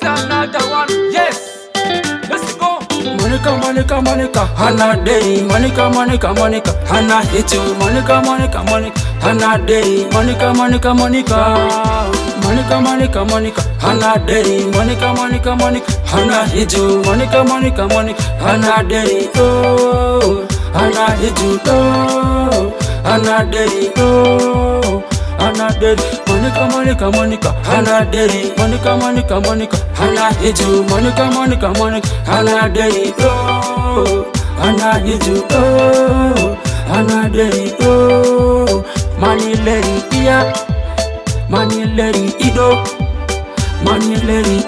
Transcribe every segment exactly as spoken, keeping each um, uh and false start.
another one. Yes, let's go. Monica, Monica, Monica, Hannah Day. Monica, Monica, Monica, Hannah hit you. Monica, Monica, Monica, Hannah Day. Monica, Monica, Monica, Monica, Monica, Monica, Hannah Day. Monica, Monica, Monica, Hannah hit you. Monica, Monica, Monica, Hannah Day. Oh, Hannah hit you. Oh, Hannah Day. Oh, Hannah Day. Monica, Monica, Monica, Hannah Day. Monica, Monica, Monica, Hannah hit you. Monica, Monica, Monica, Hannah Day. Oh, Hannah hit you. Oh, Hannah Day. Oh, money lady, yeah. Money lady, ido. Money lady,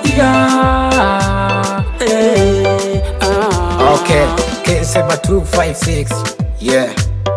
yeah. Hey, ah. Okay, K seven two five six, yeah.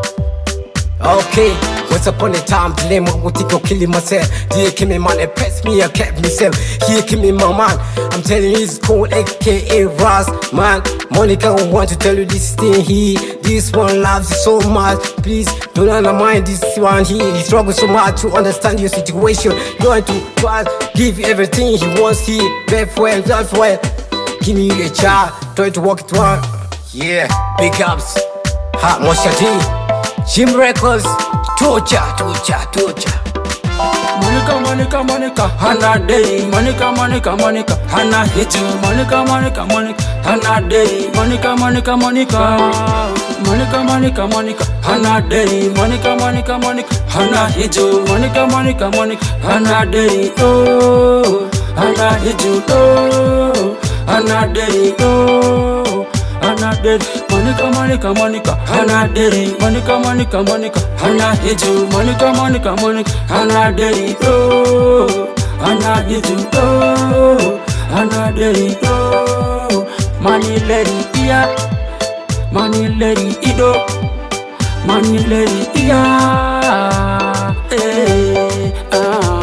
Okay, once upon a time, the name of Utiko killing myself. Dear Kimmy man, it pressed me, I kept myself. Here, Kimmy, my man, I'm telling you, it's called A K A Ras, man. Monica, I want to tell you this thing here. This one loves you so much. Please don't undermine this one here. He struggles so much to understand your situation. Going to try to give you everything he wants here. Best well, that's well. Give me a child, try to walk it one. Yeah, big ups, Hot Moshati. Jim Records, torture, torture, torture. Monica, Monica, Monica, Hannah Day. Monica, Monica, Monica, Hannah hit you. Monica, Monica, Monica, Hannah Day. Monica, Monica, Monica, Monica, Monica, Monica, Hannah Day. Monica, Monica, Monica, Hannah hit you. Monica, Monica, Monica, Hannah Day. Oh, Hannah hit you. Oh, Hannah Day. Oh, Hannah Day. Monica, Monica, Monica, Hannah Day. Monica, Monica, Monica, Hannah hit you. Monica, Monica, Monica, Hannah Day. Oh, Hannah hit you. Oh, Hannah Day. Oh, money lady, yeah. Money lady, ido. Money lady, yeah. Hey, ah.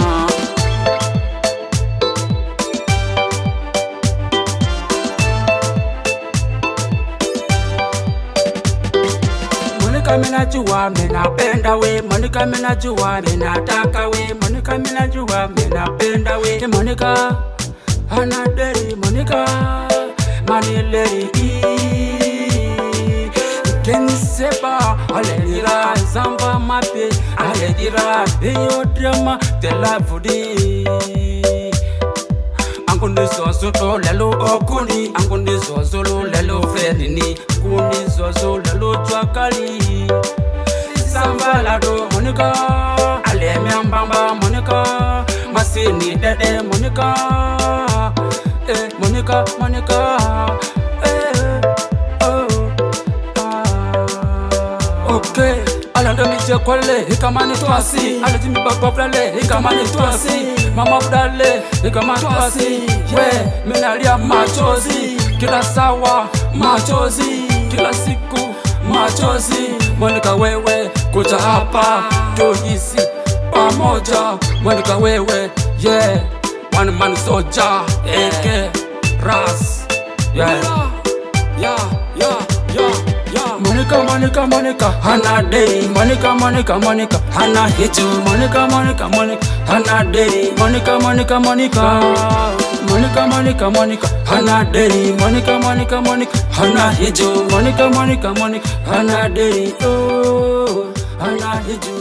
Monica minajua minapenda we. Monica minajua minataka we. Monica minajua minapenda we. Monica, Hannah Day. Monica, money lady. Keniseba aledira zamba mape aledira eyo drama tela fudi. Angundi zozo lelo okuni. Angundi zozo lelo fredini. Angundi zozo lelo twakali. Sambalado Monica, alemi ambamba Monica, masini dede Monica, eh Monica, Monica, eh oh ah. Okay, alanda miche kwale hikamani twasi, alati mibaba flale hikamani twasi, mama udale hikamani twasi, we minalia machozi, kila sawa machozi, kila siku machozi. Monica wewe kuja hapa tuhisi pamoja. Monica wewe yeah, one man soldier A K Ras, yeah yeah yeah yeah yeah. Monica, Monica, Monica, Hannah Day. Monica, Monica, Monica, Hannah hit you. Monica, Monica, Monica, Hannah Day. Monica, Monica, Monica, Monica, Monica, Monica, Hannah Day. Monica, Monica, Monica, Hannah hit you. Monica, Monica, Monica, Hannah Day. Oh, Hannah hit you.